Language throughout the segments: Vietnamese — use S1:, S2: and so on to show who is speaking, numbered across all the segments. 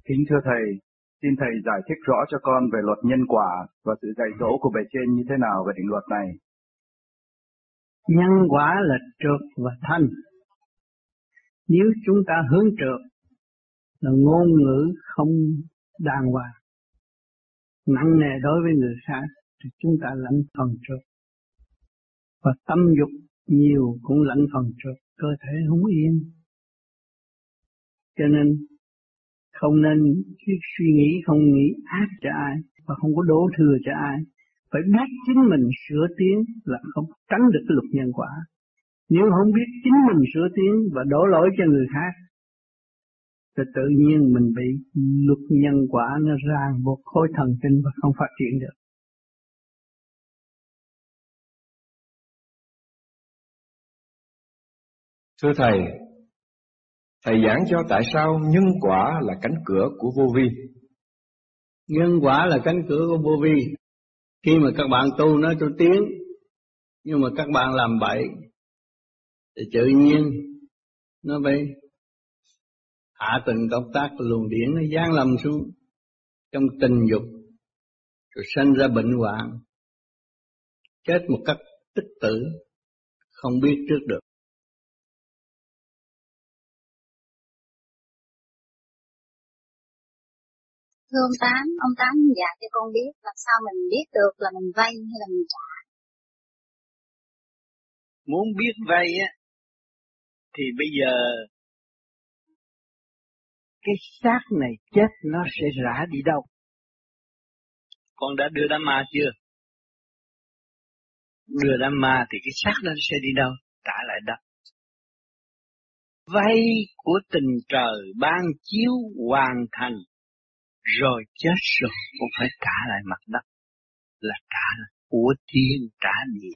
S1: Kính thưa Thầy, xin Thầy giải thích rõ cho con về luật nhân quả và sự dạy dỗ của bề trên như thế nào về định luật này.
S2: Nhân quả là trượt và thanh. Nếu chúng ta hướng trượt là ngôn ngữ không đàng hoàng, nặng nề đối với người khác, thì chúng ta lãnh phần trượt. Và tâm dục nhiều cũng lãnh phần trượt, cơ thể không yên. Cho nên không nên suy nghĩ, không nghĩ ác cho ai và không có đổ thừa cho ai. Phải biết chính mình sửa tiến là không tránh được cái luật nhân quả. Nếu không biết chính mình sửa tiến và đổ lỗi cho người khác, thì tự nhiên mình bị luật nhân quả nó ràng buộc khối thần kinh và không phát triển được.
S3: Thưa Thầy giảng cho tại sao nhân quả là cánh cửa của vô vi.
S2: Nhân quả là cánh cửa của vô vi. Khi mà các bạn tu nói tôi tiến, nhưng mà các bạn làm bậy, thì tự nhiên nó phải hạ từng công tác luồng điển nó giáng lâm xuống trong tình dục, rồi sanh ra bệnh hoạn, chết một cách tích tử, không biết trước được.
S4: Thưa ông Tám dạy cho con biết làm sao mình biết được là mình vay hay là mình trả.
S2: Muốn biết vay á, thì bây giờ cái xác này chết nó sẽ rã đi đâu? Con đã đưa đám ma chưa? Đưa đám ma thì cái xác nó sẽ đi đâu? Trả lại đất. Vay của tình trời ban chiếu hoàn thành, rồi chết rồi cũng phải trả lại mặt đất, là trả lại của thiên trả địa.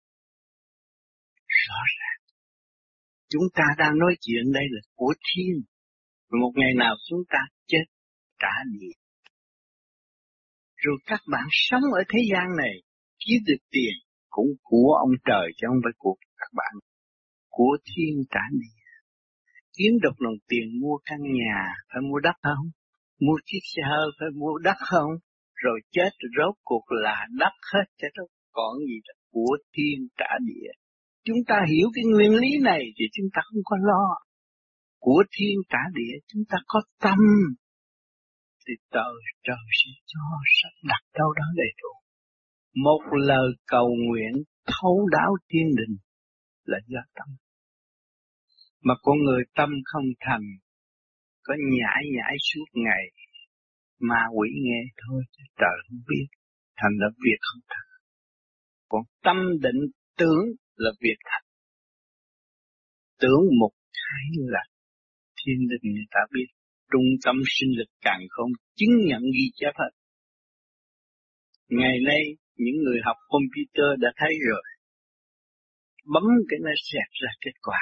S2: Rõ ràng chúng ta đang nói chuyện đây là của thiên, rồi một ngày nào chúng ta chết trả địa. Rồi các bạn sống ở thế gian này kiếm được tiền cũng của ông trời chứ không phải của các bạn, của thiên trả địa. Kiếm được đồng tiền mua căn nhà phải mua đất không? Mua chiếc xe hơi phải mua đất không? Rồi chết rốt cuộc là đất hết chứ đâu còn gì là của thiên trả địa. Chúng ta hiểu cái nguyên lý này thì chúng ta không có lo. Của thiên trả địa, chúng ta có tâm thì trời sẽ cho sắp đặt đâu đó đầy đủ. Một lời cầu nguyện thấu đáo thiên đình là do tâm. Mà con người tâm không thành, có nhảy suốt ngày, ma quỷ nghe thôi, trời không biết, thành là việc không thành. Còn tâm định tưởng là việc thành. Tưởng một cái là thiên đình người ta biết, trung tâm sinh lực càng không chứng nhận ghi chép hết. Ngày nay những người học computer đã thấy rồi, bấm cái nó xẹt ra kết quả.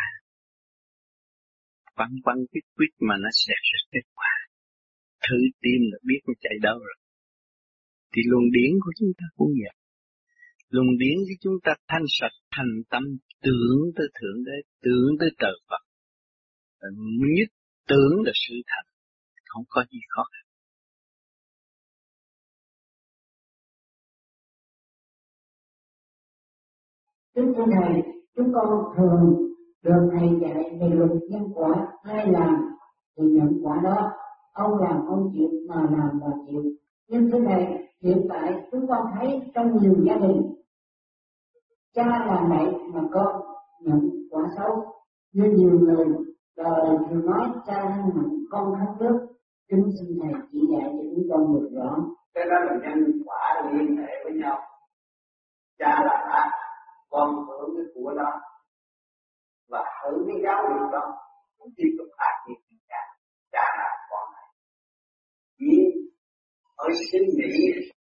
S2: Quăng cái quýt mà nó xẹt ra kết quả. Thử tim là biết nó chạy đâu rồi. Thì luồng điển của chúng ta cũng vậy. Luồng điển của chúng ta thanh sạch, thành tâm, tưởng tới Thượng Đế, tưởng tới trời Phật. Nhất tưởng là sự thật, không có gì khó khăn.
S5: Kính thưa Thầy, chúng con thường được Thầy dạy về luật nhân quả, ai làm thì nhận quả đó, ông làm ông chịu, mà làm mà chịu. Nhưng thưa Thầy, hiện tại chúng con thấy trong nhiều gia đình, cha làm bậy mà con nhận quả xấu. Như nhiều người đời thường nói cha thân nặng con khóc nước. Kính xin Thầy chỉ dạy cho chúng con được rõ.
S6: Cái đó là nhân quả liên hệ với nhau. Cha làm ác, con hưởng cái của đó và hưởng cái giáo dục đó, cũng tiếp tục ác nghiệp của cha. Cha làm con này chỉ ở sinh lý,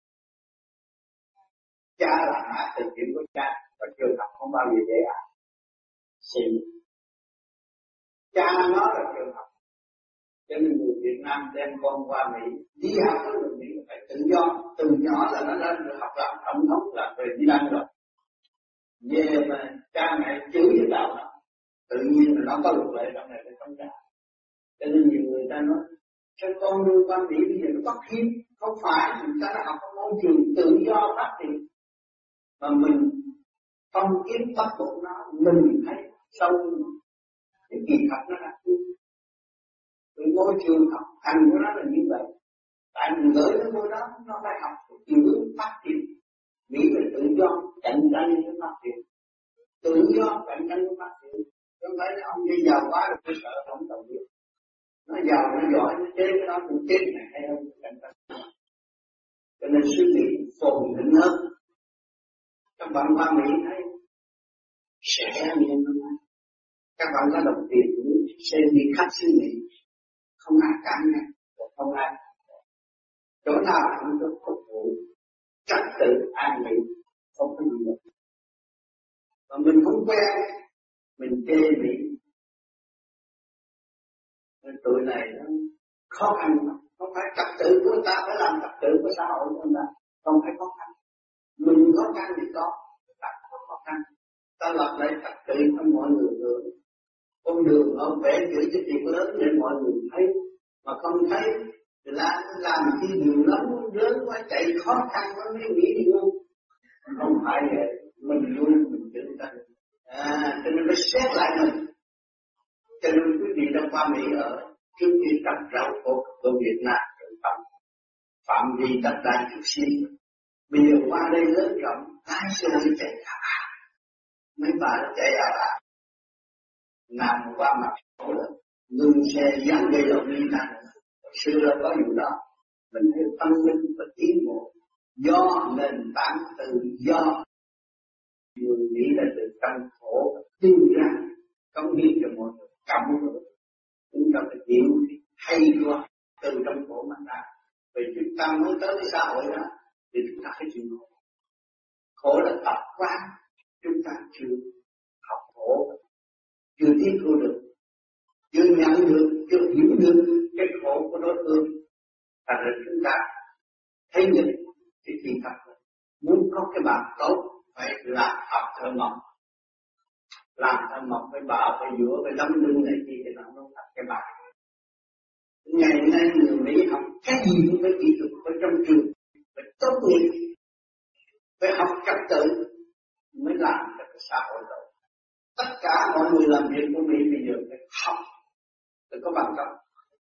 S6: cha làm ác từ chuyện của cha, và trường học không bao giờ dễ ác. Xin cha nó là trường học, cho nên người Việt Nam đem con qua Mỹ đi học ở người Mỹ phải tự do. Từ nhỏ là nó lên được học làm tổng thống, là president rồi. Về mà cha mẹ chửi với đạo nó, tự nhiên là nó có luật lệ trong này để chống trả. Cho nên nhiều người ta nói, sao con đưa quan điểm bây giờ nó bắt hiếm, không phải chúng ta đã học ở môi trường tự do phát triển, mà mình không kiếm bắt buộc nó, mình thấy sâu cái kỳ thật nó là gì. Vì môi trường học hành của nó là như vậy, tại mình gửi nó vô đó, nó phải học chiều hướng phát triển, nghĩ về tự do cạnh tranh với phát triển, tự do cạnh tranh với phát triển. Không phải là ông đi giàu quá rồi tôi sợ không đồng ý. Nó giàu, nó giỏi, nó chế cái đó cũng chết này hay hơn cạnh tranh. Cho nên suy nghĩ phồn thịnh hơn. Các bạn qua Mỹ thấy sẽ như thế này. Các bạn có đồng tiền xem đi khắp xứ Mỹ, không ai cản ngăn, không ai chỗ nào cũng có phục vụ trật tự an nghỉ, không có gì nữa. Mà mình không quen, mình chê Mỹ. Nên tụi này nó khó khăn, không phải trật tự của người ta phải làm trật tự của xã hội của người ta, không phải khó khăn. Mình khó khăn thì có, ta không khó khăn. Ta lập lại trật tự cho mọi người được. Con đường ông vẽ chữ cái việc lớn để mọi người thấy, mà không thấy thì làm chi nhiều lắm, lớn quá chạy khó khăn quá mới nghĩ đi luôn. Không phải vậy, mình luôn mình trưởng thành. Cho nên phải xét lại mình. Cho nên quý vị đang qua Mỹ ở trước khi trồng rau của Việt Nam phạm vi đất đai chút xíu. Bây giờ qua đây lớn rộng, lái xe chạy mấy bà nó chạy nằm qua mặt chỗ đó, ngừng xe dán gây lộn đi nặng. Xưa đó có điều đó, mình thấy tâm linh và tiến bộ do nền tảng tự do. Người nghĩ là từ trong khổ tiêu ra, không biết cho mọi người cộng rồi. Chúng ta phải hiểu hay quá từ trong khổ mà ra. Vì chúng ta mới tới cái xã hội đó thì chúng ta phải chịu khổ. Khổ là tập quán, chúng ta chưa học khổ, chưa tiếp thu được, chưa nhận được, chưa hiểu được cái khổ của đối phương. Thành ra chúng ta thấy được cái kỳ thật. Muốn có cái bạn tốt phải làm học thơ mộng. Làm thơ mộng phải bạo, phải dũa, phải đấm lưng này kia thì nó không thành cái bạn. Ngày nay người Mỹ học cái gì cũng phải kỹ thuật, phải trong trường, phải tốt nghiệp, phải học trật tự mới làm cho cái xã hội đó. Tất cả mọi người làm việc của Mỹ bây giờ phải học để có bằng cấp.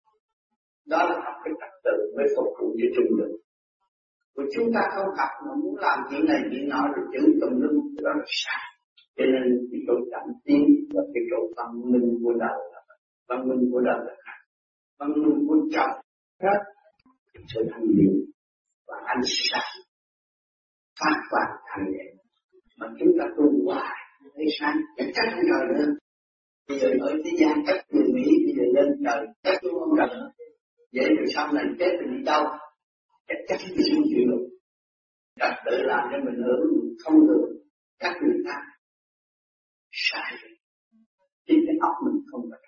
S6: Đó là học cái trật tự mới phục vụ cho trường được. Và chúng ta không học mà muốn làm chuyện này chuyện nọ rồi chữ tùm lum, đó là sai. Cho nên cái chỗ chậm tiến và cái chỗ văn minh của đời là văn minh của đời là khác. Văn minh của chồng khác trở thành điện và ánh sáng phát quang thành điện. Mà chúng ta tu hoài thấy sáng chắc chắn không trời nữa. Bây giờ ở thế gian các người Mỹ bây giờ lên trời các chú không trời nữa. Vậy rồi sau này chết thì đi đâu? Chắc thì không chịu được. Trật tự làm cho mình hưởng không được các người khác. Sai rồi. Thì cái óc mình không phải.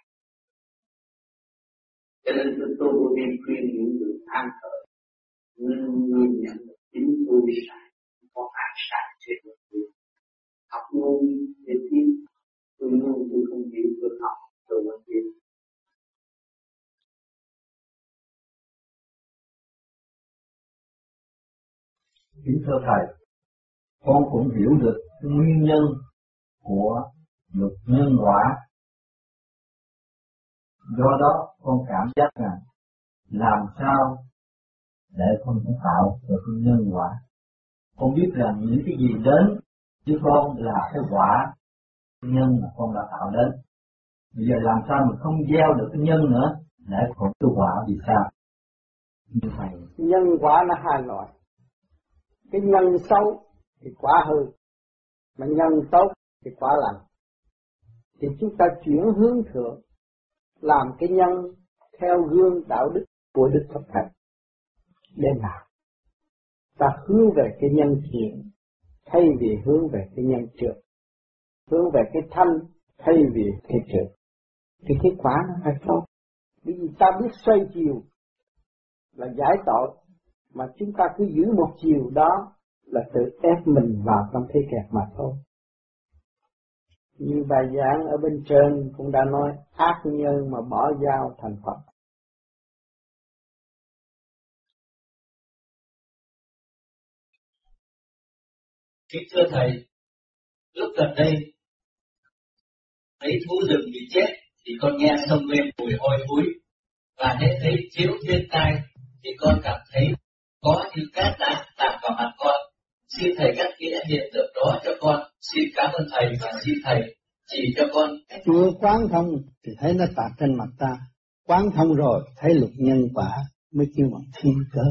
S6: Cho nên tôi vô vi khuyên những người an thở. Nhưng nhìn nhận được chính tôi sai. Có ai sai trên một người. Học ngôn để tiến. Tôi ngôn tôi không hiểu tôi học rồi mới tiến.
S7: Kính thưa Thầy, con cũng hiểu được nguyên nhân của luật nhân quả. Do đó con cảm giác rằng làm sao để con tạo được nhân quả. Con biết rằng những cái gì đến với con là cái quả nhân mà con đã tạo đến. Bây giờ làm sao mình không gieo được cái nhân nữa để còn cái quả vì sao? Như Thầy.
S8: Nhân quả là hai loại. Cái nhân xấu thì quả hư, mà nhân tốt thì quả lành. Thì chúng ta chuyển hướng thượng, làm cái nhân theo gương đạo đức của Đức Phật Thầy. Để làm ta hướng về cái nhân thiện thay vì hướng về cái nhân trượt, hướng về cái thanh thay vì cái trượt, thì cái quả nó phải tốt. Bởi vì ta biết xoay chiều là giải tội, mà chúng ta cứ giữ một chiều đó là tự ép mình vào trong thế kẹt mà thôi. Như bài giảng ở bên trên cũng đã nói ác nhân mà bỏ dao thành Phật.
S7: Kính thưa Thầy, lúc gần đây, thấy thú rừng bị chết, thì con nghe sông lên mùi hôi thối, và hễ thấy chiếu thiên tai, thì con cảm thấy có như cát đá tạt vào mặt con. Xin Thầy cắt nghĩa hiện tượng đó cho con. Xin cảm ơn Thầy và xin Thầy chỉ cho con.
S8: Chưa quán thông thì thấy nó tạt trên mặt ta. Quán thông rồi thấy luật nhân quả mới kêu bằng thiên cơ.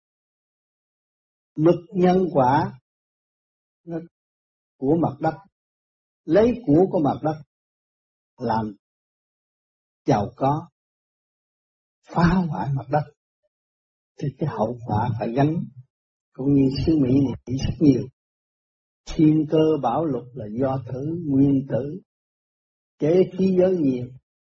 S8: Luật nhân quả nó của mặt đất, lấy của mặt đất làm giàu có, phá hoại mặt đất thì cái hậu quả phải gánh. Cũng như xứ Mỹ này rất nhiều. Thiên cơ bảo luật là do thử nguyên tử, chế khí giới nhiều,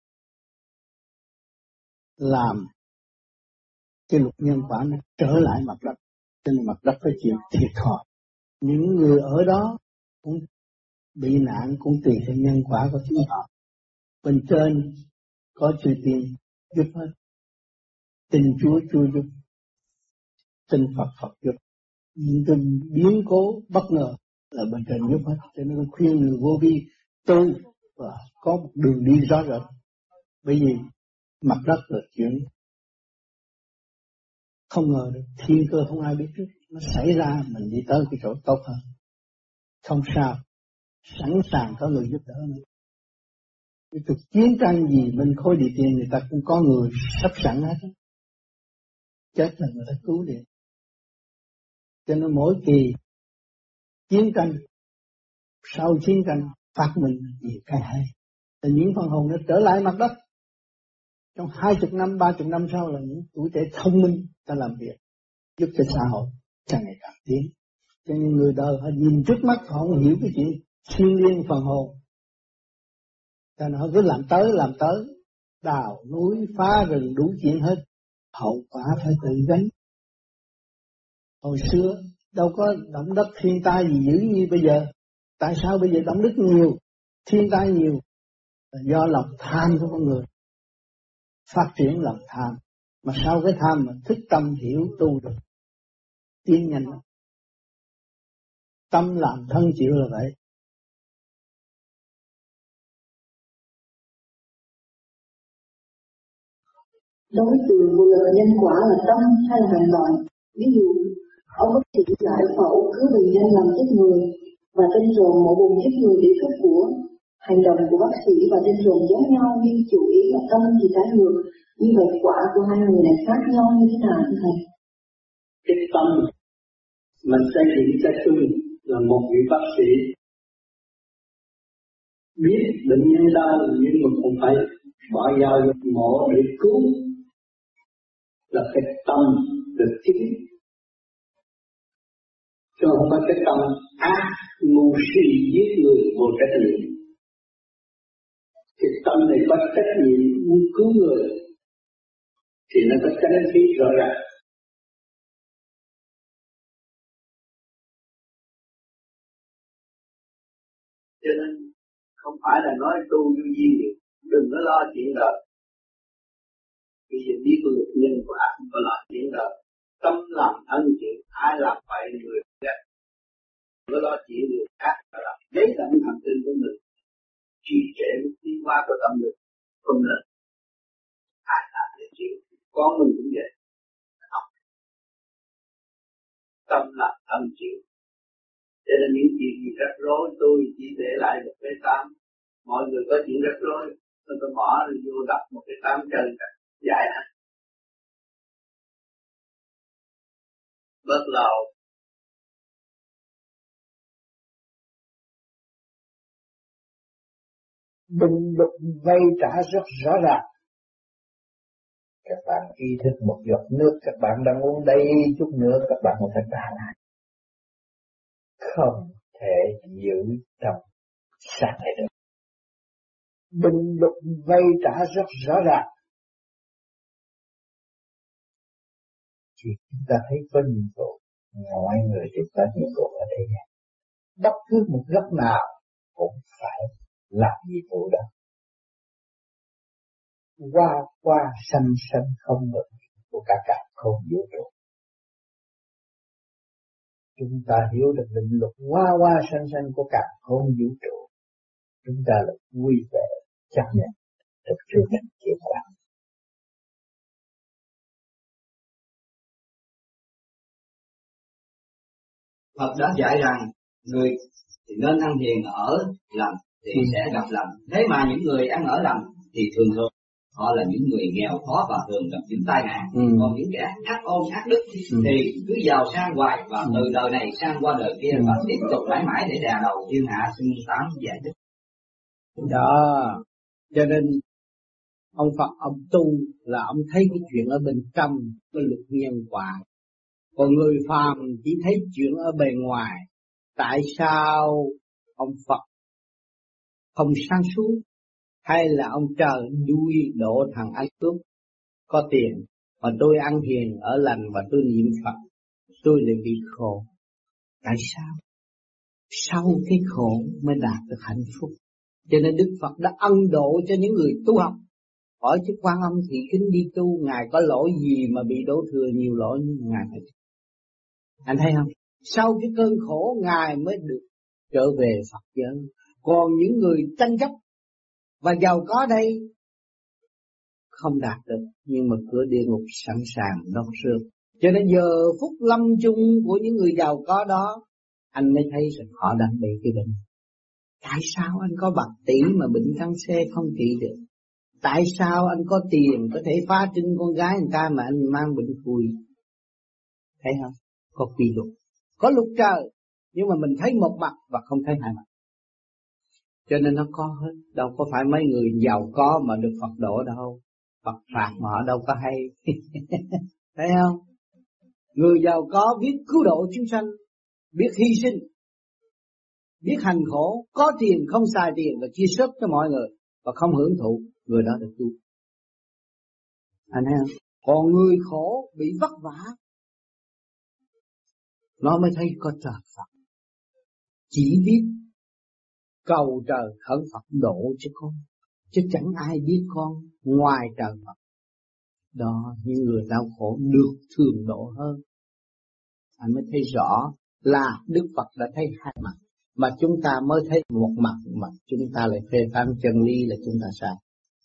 S8: làm cái luật nhân quả nó trở lại mặt đất, cho nên mặt đất phải chịu thiệt thòi. Những người ở đó cũng bị nạn cũng tùy theo nhân quả của chính họ. Bên trên có chư tiên giúp hết, tin Chúa giúp, tin Phật giúp. Những cái biến cố bất ngờ là bên trên giúp hết, cho nên khuyên người vô vi tu và có một đường đi rõ rệt. Bởi vì mặt đất là chuyện không ngờ được, thiên cơ không ai biết trước, nó xảy ra mình đi tới cái chỗ tốt hơn. Không sao, sẵn sàng có người giúp đỡ nữa. Cái cuộc chiến tranh gì bên khối địa tiền người ta cũng có người sắp sẵn hết. Chết là người ta cứu liền. Cho nên mỗi kỳ chiến tranh, sau chiến tranh phát minh nhiều cái hay. Thì những phần hồn nó trở lại mặt đất. Trong 20 năm, 30 năm sau là những tuổi trẻ thông minh ta làm việc, giúp cho xã hội càng ngày càng tiến. Cho nên người đời họ nhìn trước mắt họ không hiểu cái chuyện thiêng liêng phần hồn. Cho nên họ cứ làm tới, đào núi, phá rừng đủ chuyện hết. Hậu quả phải tự gánh. Hồi xưa đâu có động đất thiên tai gì dữ như bây giờ. Tại sao bây giờ động đất nhiều, thiên tai nhiều? Là do lòng tham của con người. Phát triển lòng tham. Mà sau cái tham mà thức tâm hiểu tu được, tiến nhanh lắm. Tâm làm thân chịu là vậy.
S9: Đối tượng của luật nhân quả là tâm hay là hành động? Ví dụ, ông bác sĩ giải phẫu cứu bệnh nhân làm chết người và tên rồn mổ bụng chết người để cướp của. Hành động của bác sĩ và tên rồn giống nhau nhưng chủ ý là tâm thì trái ngược. Như vậy quả của hai người này khác nhau như thế nào thưa Thầy?
S6: Cái tâm mình xây dựng cho chung là một vị bác sĩ biết bệnh nhân đau nhưng mà không phải bỏ dao mổ để cứu, là cái tâm được chính, chứ không phải cái tâm ác ngu si giết người vô trách nhiệm. Cái tâm này có trách nhiệm muốn cứu người thì nó có chánh khí rõ ràng. Cho nên không phải là nói tu vô vi, đừng có lo chuyện đời. Vì giờ biết luật nhân quả không có lo chuyện đời. Tâm làm thân chuyện, ai làm vậy người ghét. Đừng có lo chuyện người khác, mà làm lấy tận hành tinh của mình. Trì trệ tiến hóa của tâm lực không nên. Ai làm để chịu, con mình cũng vậy. Không. Tâm làm thân chịu. Cho nên những chuyện gì rắc rối tôi chỉ để lại một cái tám. Mọi người có chuyện rắc rối, tôi bỏ rồi vô đặt một cái tám chân giải hạn. Bớt lầu.
S8: Bình đục vay trả rất rõ ràng.
S7: Các bạn ý thức một giọt nước các bạn đang uống đầy chút nữa các bạn phải trả lại. Không thể giữ trong sát này được.
S8: Bình đục vay trả rất rõ ràng.
S7: Chỉ chúng ta thấy có nhiệm vụ, mọi người đều có nhiệm vụ ở đây. Bất cứ một góc nào cũng phải làm nhiệm vụ đó. Qua sanh không ngừng của cả không vũ trụ.
S8: chúng ta hiểu được định luật hoa hoa sanh sanh của cả không vũ trụ, chúng ta là vui vẻ chấp nhận được sự nhận kết quả.
S10: Phật đã dạy rằng người thì nên ăn hiền ở lành thì sẽ gặp lành. Thế mà những người ăn ở lành thì thường thường họ là những người nghèo khó và thường gặp những tai nạn. Còn những kẻ ác ôn ác đức thì cứ giàu sang hoài và từ đời này sang qua đời kia và tiếp tục mãi mãi để đè đầu thiên hạ. Xin tám giải thích.
S8: Đó, cho nên ông Phật ông tu là ông thấy cái chuyện ở bên trong cái luật nhân quả, còn người phàm chỉ thấy chuyện ở bề ngoài. Tại sao ông Phật không sáng suốt, hay là ông trời đuôi độ thằng ăn cướp có tiền mà tôi ăn hiền ở lành và tôi niệm Phật tôi lại bị khổ? Tại sao? Sau cái khổ mới đạt được hạnh phúc. Cho nên Đức Phật đã ân độ cho những người tu học. Hỏi chứ Quan Âm Thị Kính đi tu, Ngài có lỗi gì mà bị đổ thừa nhiều lỗi như Ngài phải? Anh thấy không? Sau cái cơn khổ Ngài mới được trở về Phật giới. Còn những người tranh chấp và giàu có đây không đạt được, nhưng mà cửa địa ngục sẵn sàng đón rước. Cho nên giờ phút lâm chung của những người giàu có đó, anh mới thấy rằng họ đang bị cái bệnh. Tại sao anh có bạc tỷ mà bệnh căng xe không trị được? Tại sao anh có tiền có thể phá trinh con gái người ta mà anh mang bệnh phùi? Thấy không? Có quy luật, có luật trời, nhưng mà mình thấy một mặt và không thấy hai mặt. Cho nên nó có hết, đâu có phải mấy người giàu có mà được Phật độ đâu. Phật phạt mà họ đâu có hay. Thấy không? Người giàu có biết cứu độ chúng sanh, biết hy sinh, biết hành khổ, có tiền không xài tiền và chia sớt cho mọi người và không hưởng thụ, người đó được tu. Anh thấy không? Còn người khổ bị vất vả, nó mới thấy có trời Phật. Chỉ biết cầu trời khẩn Phật độ cho con, chứ chẳng ai biết con ngoài trời Phật. Đó, những người đau khổ được thường độ hơn. Anh mới thấy rõ là Đức Phật đã thấy hai mặt, mà chúng ta mới thấy một mặt mà chúng ta lại phê phán chân lý là chúng ta sai.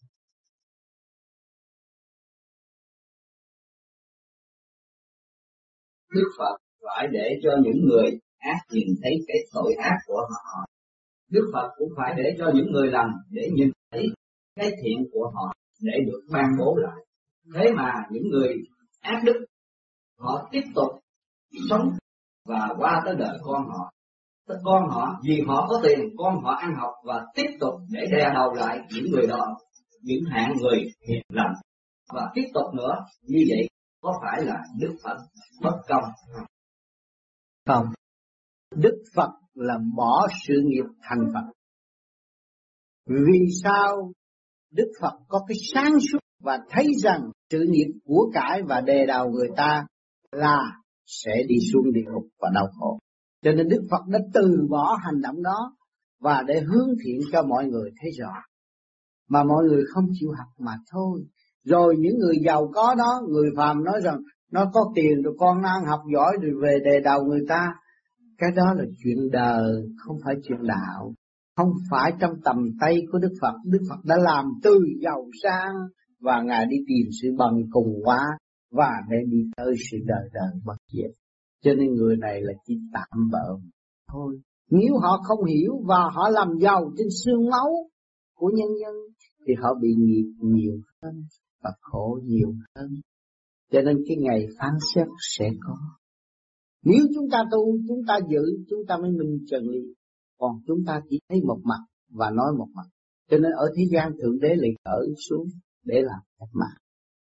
S10: Đức Phật phải để cho những người ác nhìn thấy cái tội ác của họ. Đức Phật cũng phải để cho những người lành để nhìn thấy cái thiện của họ để được ban bố lại. Thế mà những người ác đức họ tiếp tục sống và qua tới đời con họ. Con họ vì họ có tiền, con họ ăn học và tiếp tục để đè đầu lại những người đó, những hạng người hiền lành. Và tiếp tục nữa, như vậy có phải là Đức Phật bất công không?
S8: Không. Đức Phật là bỏ sự nghiệp thành Phật. Vì sao? Đức Phật có cái sáng suốt và thấy rằng sự nghiệp của cải và đề đầu người ta là sẽ đi xuống địa ngục và đau khổ. Cho nên Đức Phật đã từ bỏ hành động đó và để hướng thiện cho mọi người thấy rõ. Mà mọi người không chịu học mà thôi. Rồi những người giàu có đó, người phàm nói rằng nó có tiền rồi con nó ăn học giỏi rồi về đề đầu người ta. Cái đó là chuyện đời, không phải chuyện đạo. Không phải trong tầm tay của Đức Phật. Đức Phật đã làm từ giàu sang và Ngài đi tìm sự bằng cùng quá và để đi tới sự đời đời bất diệt. Cho nên người này là chỉ tạm bợ thôi. Nếu họ không hiểu và họ làm giàu trên xương máu của nhân dân thì họ bị nghiệp nhiều hơn và khổ nhiều hơn. Cho nên cái ngày phán xét sẽ có. Nếu chúng ta tu, chúng ta giữ, chúng ta mới minh chân lý. Còn chúng ta chỉ thấy một mặt và nói một mặt. Cho nên ở thế gian Thượng Đế lại cởi xuống để làm cách mạng.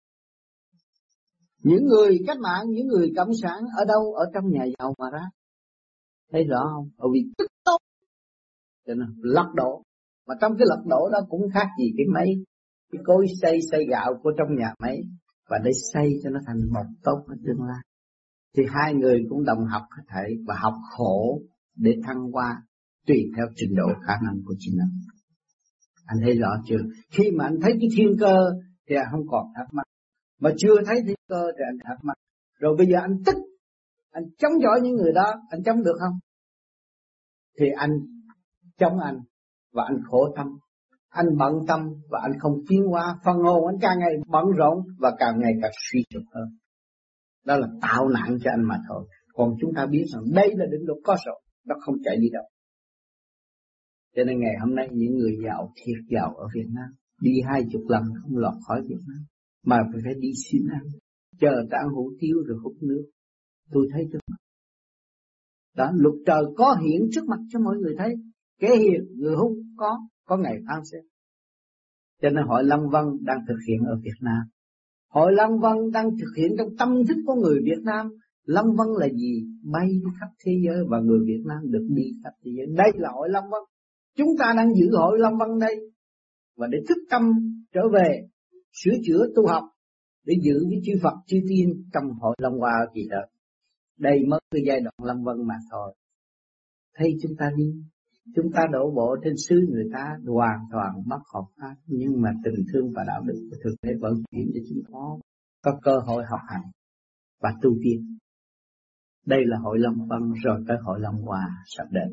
S8: Những người cách mạng, những người cộng sản ở đâu? Ở trong nhà giàu mà ra. Thấy rõ không? Ở vì tức tốt. Cho nên lật đổ. Mà trong cái lật đổ đó cũng khác gì cái máy. Cái cối xay gạo của trong nhà máy. Và để xây cho nó thành một tốt ở tương lai. Thì hai người cũng đồng học có thể và học khổ để thăng hoa tùy theo trình độ khả năng của chính mình. Anh thấy rõ chưa? Khi mà anh thấy cái thiên cơ thì anh không còn thắc mắc. Mà chưa thấy thiên cơ thì anh thắc mắc. Rồi bây giờ anh tức anh chống chọi những người đó, anh chống được không? Thì anh chống anh và anh khổ tâm, anh bận tâm và anh không tiến hóa, phần hồn anh càng ngày bận rộn và càng ngày càng suy sụp hơn. Đó là tạo nạn cho anh mà thôi. Còn chúng ta biết rằng đây là định luật có rồi, nó không chạy đi đâu. Cho nên ngày hôm nay những người giàu, thiệt giàu ở Việt Nam, đi 20 lần không lọt khỏi Việt Nam, mà phải đi xin ăn, chờ ta ăn hủ tiếu rồi hút nước. Tôi thấy trước mặt. Đó, luật trời có hiện trước mặt cho mọi người thấy. Kẻ hiền, người hung có ngày phán xét. Cho nên hội Lâm Vân đang thực hiện ở Việt Nam. Hội Lâm Vân đang thực hiện trong tâm thức của người Việt Nam. Lâm Vân là gì? Bay đi khắp thế giới và người Việt Nam được đi khắp thế giới. Đây là hội Lâm Vân. Chúng ta đang giữ hội Lâm Vân đây. Và để thức tâm trở về, sửa chữa tu học, để giữ cái chư Phật, chư Tiên trong hội Long Hoa gì đó. Đây mới cái giai đoạn Lâm Vân mà thôi. Thấy chúng ta đi, chúng ta đổ bộ trên xứ người ta hoàn toàn mất hợp pháp, nhưng mà tình thương và đạo đức thực tế vận chuyển cho chúng có cơ hội học hành và tu tiên. Đây là hội Long Vân rồi tới hội Long Hoa sắp đến.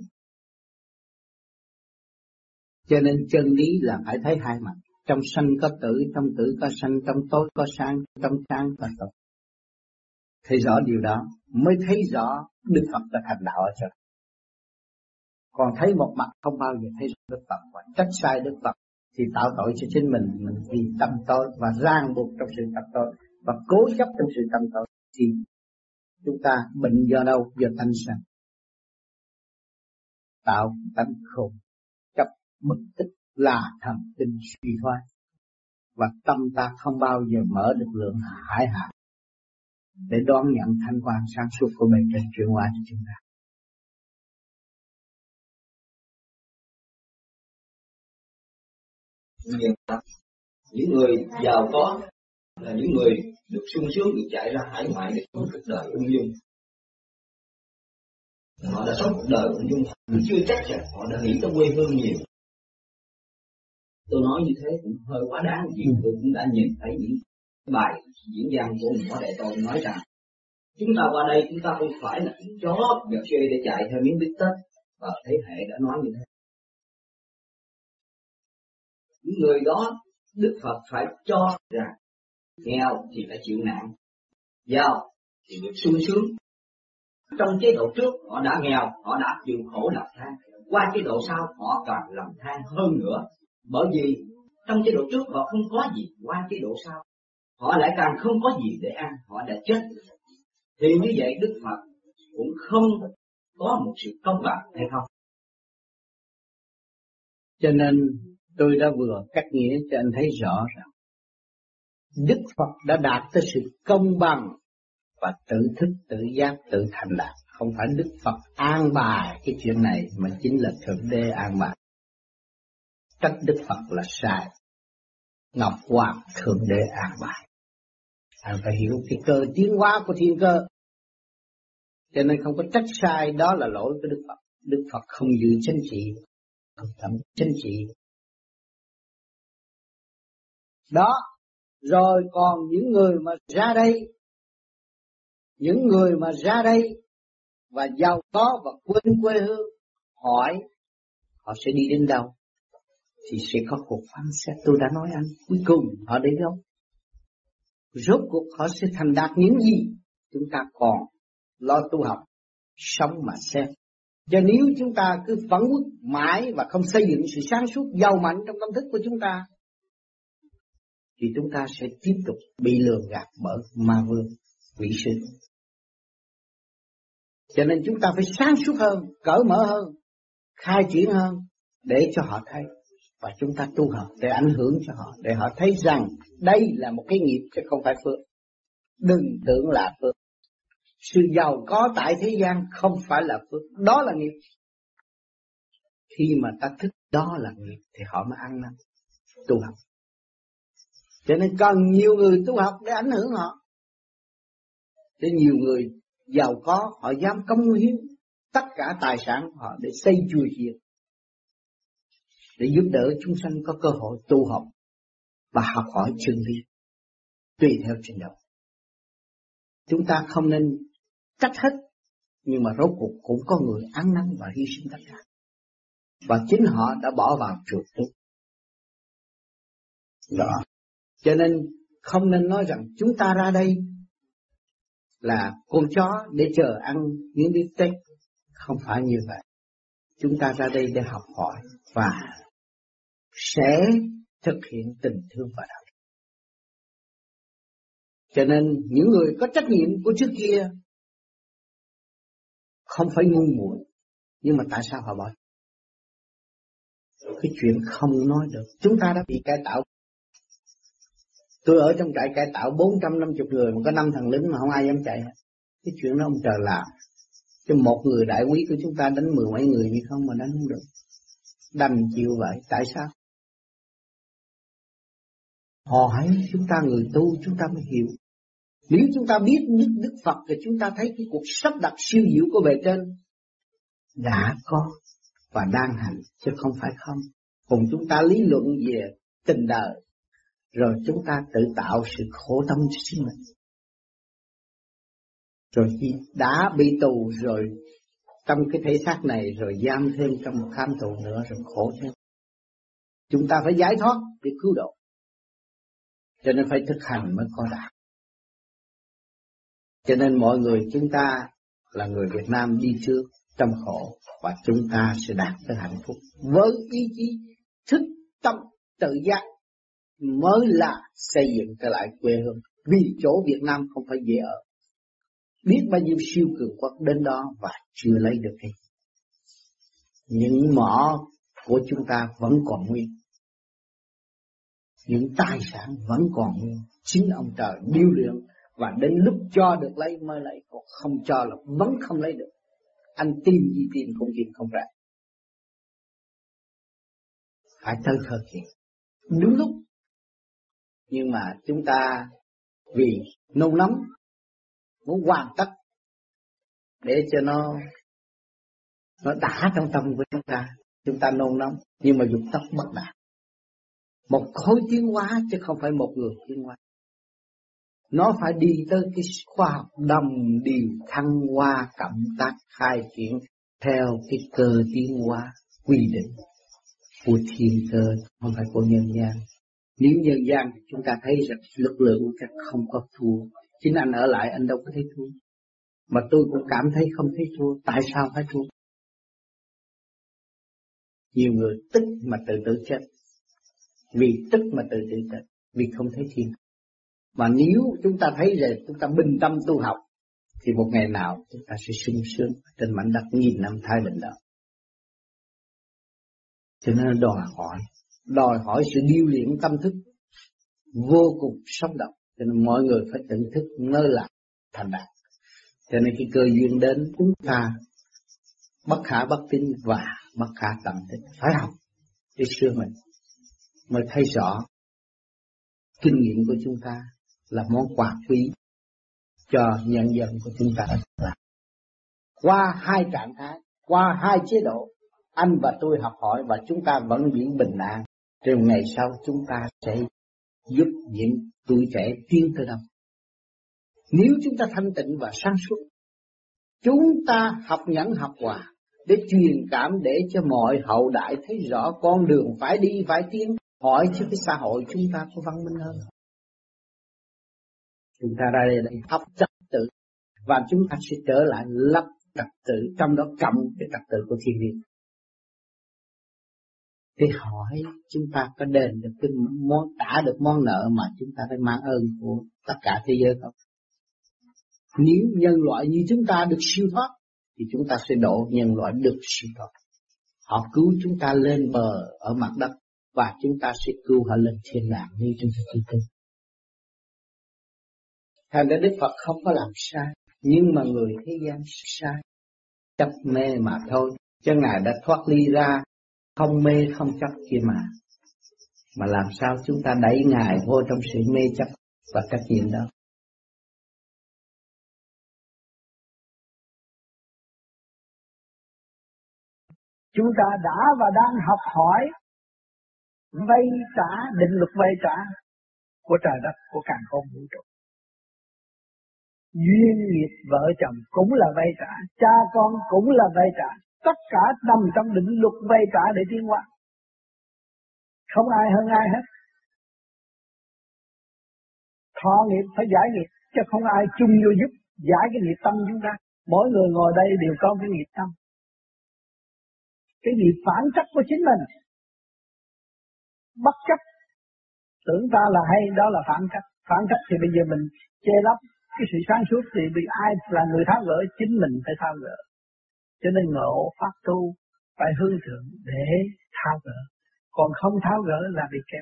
S8: Cho nên chân lý là phải thấy hai mặt. Trong sanh có tử, trong tử có sanh, trong tối có sáng, trong sáng có tối. Thấy rõ điều đó mới thấy rõ Đức Phật đã thành đạo ở chỗ. Còn thấy một mặt không bao giờ thấy Đức Phật, và trách sai Đức Phật thì tạo tội cho chính mình vì tâm tối và ràng buộc trong sự tâm tối và cố chấp trong sự tâm tối, thì chúng ta bệnh do đâu? Do tánh sanh, tạo tánh khôn, chấp bất tích là thần kinh suy thoái, và tâm ta không bao giờ mở được lượng hải hạ để đón nhận thanh quan sáng suốt của bề trên chuyển hóa cho chúng ta.
S10: Những người giàu có là những người được sung sướng, được chạy ra hải ngoại để sống cuộc đời ung dung. Họ đã sống cuộc đời ung dung, chưa chắc rằng họ đã nghĩ tới quê hương nhiều. Tôi nói như thế cũng hơi quá đáng, vì tôi cũng đã nhìn thấy những bài diễn văn của một đại tôi nói rằng chúng ta qua đây chúng ta không phải là những chó vật chê để chạy theo miếng bít tết, và thế hệ đã nói như thế. Những người đó Đức Phật phải cho rằng nghèo thì phải chịu nạn, giàu thì được sung sướng. Trong chế độ trước họ đã nghèo, họ đã chịu khổ độc than, qua chế độ sau họ càng lầm than hơn nữa. Bởi vì trong chế độ trước họ không có gì, qua chế độ sau họ lại càng không có gì để ăn, họ đã chết. Thì như vậy Đức Phật cũng không có một sự công bằng hay không?
S8: Cho nên tôi đã vừa cắt nghĩa cho anh thấy rõ rằng Đức Phật đã đạt tới sự công bằng và tự thức, tự giác, tự thành đạt. Không phải Đức Phật an bài cái chuyện này, mà chính là Thượng Đế an bài. Trách Đức Phật là sai. Ngọc Hoàng Thượng Đế an bài. Anh phải hiểu cái cơ tiến hóa của thiên cơ. Cho nên không có trách sai, đó là lỗi của Đức Phật. Đức Phật không giữ chính trị, không thẩm chính trị. Đó, rồi còn những người mà ra đây, và giàu có và quên quê hương, hỏi họ sẽ đi đến đâu? Thì sẽ có cuộc phán xét. Tôi đã nói anh, cuối cùng họ đến đâu? Rốt cuộc họ sẽ thành đạt những gì? Chúng ta còn lo tu học, sống mà xem. Cho nếu chúng ta cứ phẫn uất mãi và không xây dựng sự sáng suốt giàu mạnh trong tâm thức của chúng ta, thì chúng ta sẽ tiếp tục bị lường gạt bởi ma vương, quỷ sư. Cho nên chúng ta phải sáng suốt hơn, cởi mở hơn, khai triển hơn để cho họ thấy. Và chúng ta tu học để ảnh hưởng cho họ, để họ thấy rằng đây là một cái nghiệp chứ không phải phước. Đừng tưởng là phước. Sự giàu có tại thế gian không phải là phước, đó là nghiệp. Khi mà ta thức đó là nghiệp thì họ mới ăn năn tu học. Cho nên cần nhiều người tu học để ảnh hưởng họ. Cho nhiều người giàu có họ dám cống hiến tất cả tài sản của họ để xây chùa chiền, để giúp đỡ chúng sanh có cơ hội tu học và học hỏi chân lý tùy theo trình độ. Chúng ta không nên
S2: trách hết, nhưng mà rốt cuộc cũng có người ăn năn và hy sinh tất cả, và chính họ đã bỏ vào chuộc tu. Đó. Cho nên không nên nói rằng chúng ta ra đây là con chó để chờ ăn miếng bít tết. Không phải như vậy. Chúng ta ra đây để học hỏi và sẽ thực hiện tình thương và đạo đức. Cho nên những người có trách nhiệm của trước kia không phải ngu muội, nhưng mà tại sao họ bỏ? Cái chuyện không nói được. Chúng ta đã bị cải tạo. Tôi ở trong trại cải tạo 450 người mà có 5 thằng lính mà không ai dám chạy. Cái chuyện đó ông trời làm. Chứ một người đại quý của chúng ta đánh 10 mấy người như không mà đánh không được. Đành chịu vậy. Tại sao? Hỏi chúng ta người tu chúng ta mới hiểu. Nếu chúng ta biết Đức Phật thì chúng ta thấy cái cuộc sắp đặt siêu diệu của bề trên đã có và đang hành, chứ không phải không. Cùng chúng ta lý luận về tình đời, rồi chúng ta tự tạo sự khổ tâm cho chính mình. Rồi khi đã bị tù rồi trong cái thể xác này, rồi giam thêm trong một khám tù nữa, rồi khổ thêm. Chúng ta phải giải thoát để cứu độ. Cho nên phải thực hành mới có đạt. Cho nên mọi người chúng ta là người Việt Nam đi trước trong khổ, và chúng ta sẽ đạt tới hạnh phúc với ý chí thức tâm tự giác mới là xây dựng trở lại quê hương. Vì chỗ Việt Nam không phải dễ ở, biết bao nhiêu siêu cường quốc đến đó và chưa lấy được cái. Những mỏ của chúng ta vẫn còn nguyên, những tài sản vẫn còn nguyên. Chính ông trời điêu luyện, và đến lúc cho được lấy mới lấy, còn không cho là vẫn không lấy được. Anh tìm gì tìm cũng tìm không ra. Phải tới thời kỳ đúng lúc. Nhưng mà chúng ta vì nôn nóng muốn hoàn tất để cho nó đã trong tâm của chúng ta nôn nóng, nhưng mà dục tốc bất đạt. Một khối tiến hóa chứ không phải một người tiến hóa. Nó phải đi tới cái khoa học đồng điều thăng hoa cộng tác khai triển theo cái cơ tiến hóa quy định của thiên cơ, không phải của nhân gian. Nếu nhân gian thì chúng ta thấy rằng lực lượng chắc không có thua. Chính anh ở lại anh đâu có thấy thua. Mà tôi cũng cảm thấy không thấy thua. Tại sao phải thua? Nhiều người tức mà tự tử chết. Vì tức mà tự tử chết. Vì không thấy thiên. Mà nếu chúng ta thấy rằng chúng ta bình tâm tu học, thì một ngày nào chúng ta sẽ sung sướng trên mảnh đất nghìn năm thái bình đó. Cho nên đòi hỏi sự điêu luyện tâm thức vô cùng sống động. Cho nên mọi người phải tự thức nơi làm thành đạt. Cho nên cái cơ duyên đến chúng ta bất khả bất tín và bất khả tầm tín. Phải học để sửa mình mới thấy rõ kinh nghiệm của chúng ta là món quà quý cho nhân dân của chúng ta. Qua hai trạng thái, qua hai chế độ, anh và tôi học hỏi và chúng ta vẫn giữ bình an. Rồi ngày sau chúng ta sẽ giúp những tuổi trẻ tiến tới đâu. Nếu chúng ta thanh tịnh và sáng suốt, chúng ta học nhẫn học hòa để truyền cảm để cho mọi hậu đại thấy rõ con đường phải đi phải tiến. Hỏi chứ cái xã hội chúng ta có văn minh hơn. Chúng ta ra đây để học trật tự và chúng ta sẽ trở lại lập trật tự, trong đó cộng cái trật tự của thiên nhiên. Thì hỏi chúng ta có đền được cái món, trả được món nợ mà chúng ta phải mang ơn của tất cả thế giới không? Nếu nhân loại như chúng ta được siêu thoát thì chúng ta sẽ độ nhân loại được siêu thoát. Họ cứu chúng ta lên bờ ở mặt đất và chúng ta sẽ cứu họ lên thiên đàng như chúng ta tin tin. Thành ra Đức Phật không có làm sai, nhưng mà người thế gian sai, chấp mê mà thôi. Chứ Ngài đã thoát ly ra, không mê không chấp kia mà. Mà làm sao chúng ta đẩy Ngài vô trong sự mê chấp và trách nhiệm đó.
S8: Chúng ta đã và đang học hỏi vay trả, định luật vay trả của trời đất, của càn khôn vũ trụ.
S11: Duyên nghiệp vợ chồng cũng là vay trả, cha con cũng là vay trả, tất cả nằm trong định luật vay trả để tiến hóa. Không ai hơn ai hết. Thọ nghiệp phải giải nghiệp, chứ không ai chung vô giúp giải cái nghiệp tâm chúng ta. Mỗi người ngồi đây đều có cái nghiệp tâm, cái nghiệp phản trắc của chính mình. Bất chấp tưởng ta là hay, đó là phản trắc. Phản trắc thì bây giờ mình che lấp cái sự sáng suốt thì bị ai là người tháo gỡ? Chính mình phải tháo gỡ. Cho nên ngộ pháp tu phải hướng thượng để tháo gỡ, còn không tháo gỡ là bị kẹt.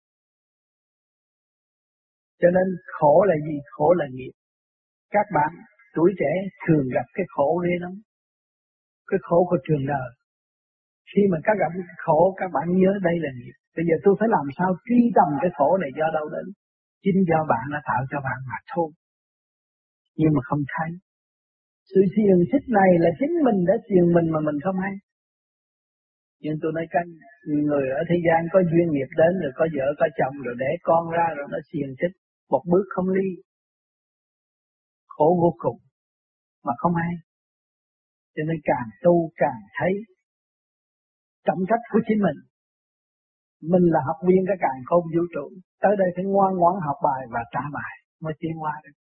S11: Cho nên khổ là gì? Khổ là nghiệp. Các bạn tuổi trẻ thường gặp cái khổ ghê lắm, cái khổ của trường đời. Khi mà các gặp khổ, các bạn nhớ đây là nghiệp. Bây giờ tôi phải làm sao truy tầm cái khổ này do đâu đến? Chính do bạn đã tạo cho bạn mà thôi. Nhưng mà không thấy. Sự xiềng xích này là chính mình đã xiềng mình mà mình không hay. Nhưng tôi nói các người ở thế gian có duyên nghiệp đến rồi, có vợ có chồng rồi để con ra rồi nó xiềng xích, một bước không ly. Khổ vô cùng mà không hay. Cho nên càng tu càng thấy trọng trách của chính mình. Mình là học viên cái càng không vũ trụ. Tới đây phải ngoan ngoãn học bài và trả bài mới tiến hóa được.